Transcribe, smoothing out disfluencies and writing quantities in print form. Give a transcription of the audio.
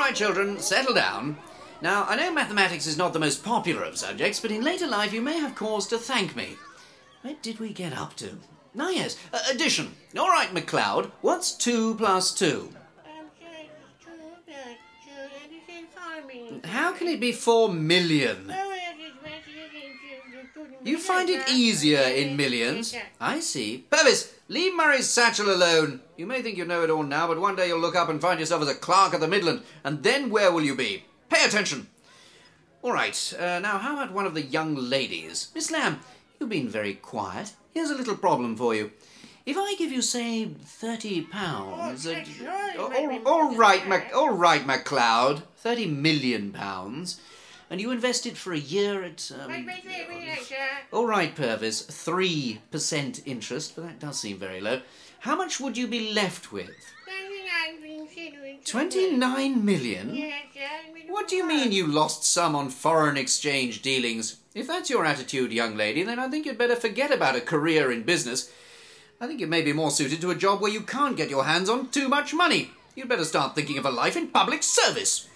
right, children, settle down. Now, I know mathematics is not the most popular of subjects, but in later life you may have cause to thank me. Where did we get up to? Ah, yes, addition. All right, McCloud, what's 2 plus 2? How can it be 4 million? You find it easier in millions? I see. Purvis, leave Murray's satchel alone. You may think you know it all now, but one day you'll look up and find yourself as a clerk at the Midland, and then where will you be? Pay attention. All right, now how about one of the young ladies? Miss Lamb, you've been very quiet. Here's a little problem for you. If I give you, say, £30... all right, MacLeod, £30 million, and you invest it for a year at... all right, Purvis, 3% interest, but that does seem very low. How much would you be left with? 29 million? What do you mean you lost some on foreign exchange dealings? If that's your attitude, young lady, then I think you'd better forget about a career in business. I think you may be more suited to a job where you can't get your hands on too much money. You'd better start thinking of a life in public service.